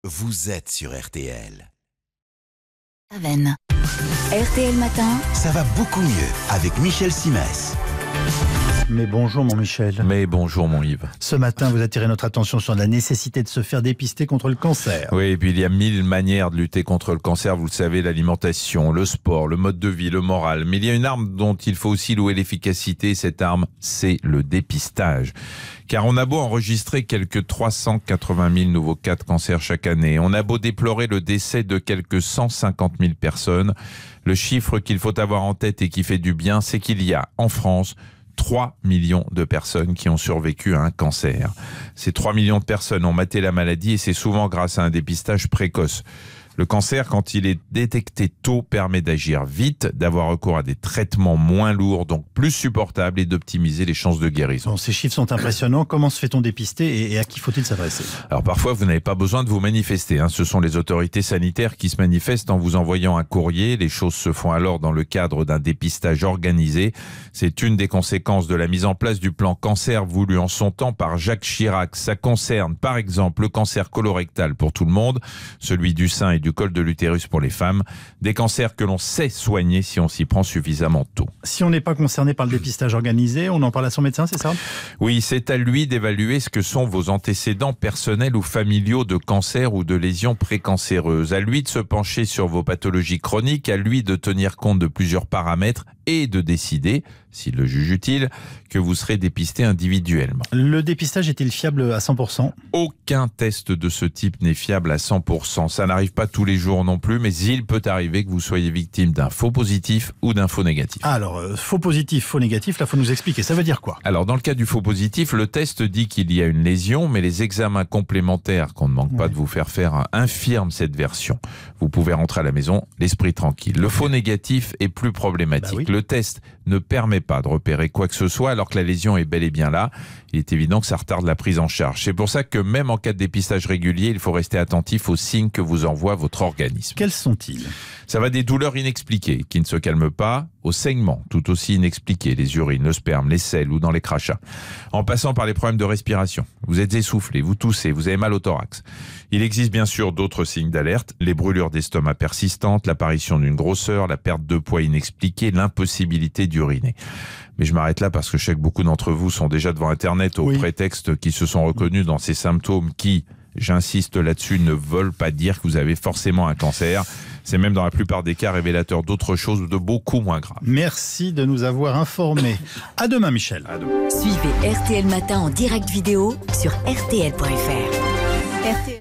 Vous êtes sur RTL. Aven. RTL Matin. Ça va beaucoup mieux avec Michel Simès. Mais bonjour mon Michel. Mais bonjour mon Yves. Ce matin, vous attirez notre attention sur la nécessité de se faire dépister contre le cancer. Oui, et puis il y a 1000 manières de lutter contre le cancer, vous le savez, l'alimentation, le sport, le mode de vie, le moral. Mais il y a une arme dont il faut aussi louer l'efficacité, cette arme, c'est le dépistage. Car on a beau enregistrer quelques 380 000 nouveaux cas de cancer chaque année, on a beau déplorer le décès de quelques 150 000 personnes, le chiffre qu'il faut avoir en tête et qui fait du bien, c'est qu'il y a en France 3 millions de personnes qui ont survécu à un cancer. Ces 3 millions de personnes ont maté la maladie et c'est souvent grâce à un dépistage précoce. Le cancer, quand il est détecté tôt, permet d'agir vite, d'avoir recours à des traitements moins lourds, donc plus supportables, et d'optimiser les chances de guérison. Bon, ces chiffres sont impressionnants. Comment se fait-on dépister et à qui faut-il s'adresser? Alors parfois, vous n'avez pas besoin de vous manifester. Ce sont les autorités sanitaires qui se manifestent en vous envoyant un courrier. Les choses se font alors dans le cadre d'un dépistage organisé. C'est une des conséquences de la mise en place du plan cancer voulu en son temps par Jacques Chirac. Ça concerne par exemple le cancer colorectal pour tout le monde, celui du sein et du col de l'utérus pour les femmes, des cancers que l'on sait soigner si on s'y prend suffisamment tôt. Si on n'est pas concerné par le dépistage organisé, on en parle à son médecin, c'est ça? Oui, c'est à lui d'évaluer ce que sont vos antécédents personnels ou familiaux de cancer ou de lésions précancéreuses, à lui de se pencher sur vos pathologies chroniques, à lui de tenir compte de plusieurs paramètres et de décider, s'il le juge utile, que vous serez dépisté individuellement. Le dépistage est-il fiable à 100%? Aucun test de ce type n'est fiable à 100%. Ça n'arrive pas tous les jours non plus, mais il peut arriver que vous soyez victime d'un faux positif ou d'un faux négatif. Alors, faux positif, faux négatif, là, faut nous expliquer. Ça veut dire quoi? Alors, dans le cas du faux positif, le test dit qu'il y a une lésion, mais les examens complémentaires qu'on ne manque pas de vous faire infirment cette version. Vous pouvez rentrer à la maison, l'esprit tranquille. Le faux négatif est plus problématique. Bah oui. Le test ne permet pas de repérer quoi que ce soit, alors que la lésion est bel et bien là. Il est évident que ça retarde la prise en charge. C'est pour ça que même en cas de dépistage régulier, il faut rester attentif aux signes que vous envoie votre organisme. Quels sont-ils? Ça va des douleurs inexpliquées, qui ne se calment pas, aux saignements, tout aussi inexpliqués, les urines, le sperme, les selles ou dans les crachats. En passant par les problèmes de respiration. Vous êtes essoufflé, vous toussez, vous avez mal au thorax. Il existe bien sûr d'autres signes d'alerte, les brûlures d'estomac persistantes, l'apparition d'une grosseur, la perte de poids inexpliquée, l'impossibilité d'uriner. Mais je m'arrête là parce que je sais que beaucoup d'entre vous sont déjà devant Internet au prétexte qu'ils se sont reconnus dans ces symptômes qui, j'insiste là-dessus, ne veulent pas dire que vous avez forcément un cancer. C'est même dans la plupart des cas révélateur d'autres choses ou de beaucoup moins graves. Merci de nous avoir informés. À demain, Michel. Suivez RTL Matin en direct vidéo sur rtl.fr.